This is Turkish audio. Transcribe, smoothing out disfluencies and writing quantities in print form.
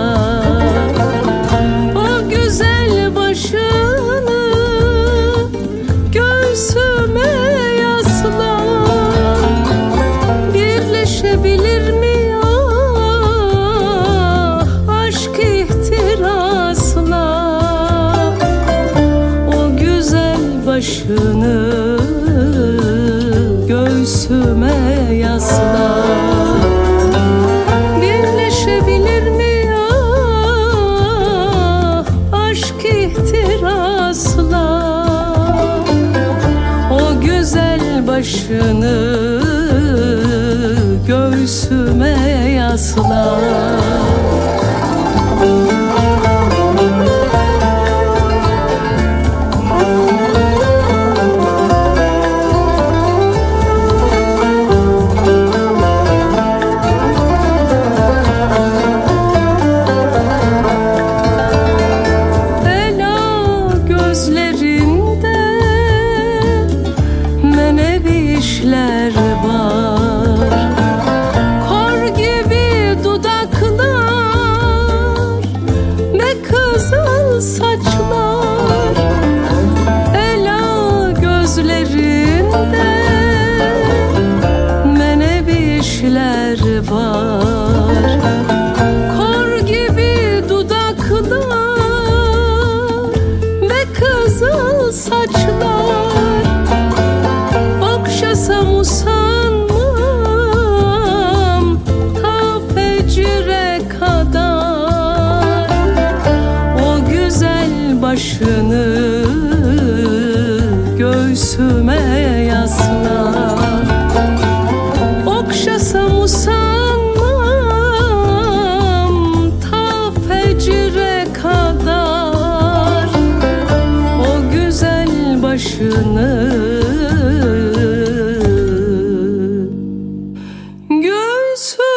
O güzel başını göğsüme yasla. Birleşebilir mi ah aşk ihtirasla? O güzel başını göğsüme yasla. Birleşebilir mi ah aşk ihtirasla? O güzel başını göğsüme yasla. İşler var, kor gibi dudaklar ve kızıl saçlar. Ela gözlerinde menevi işler var, kor gibi dudaklar ve kızıl saçlar. Okşasam usanmam ta fecre kadar. O güzel başını göğsüme yasla. Okşasam usanmam ta fecre kadar. O güzel başını göğsüme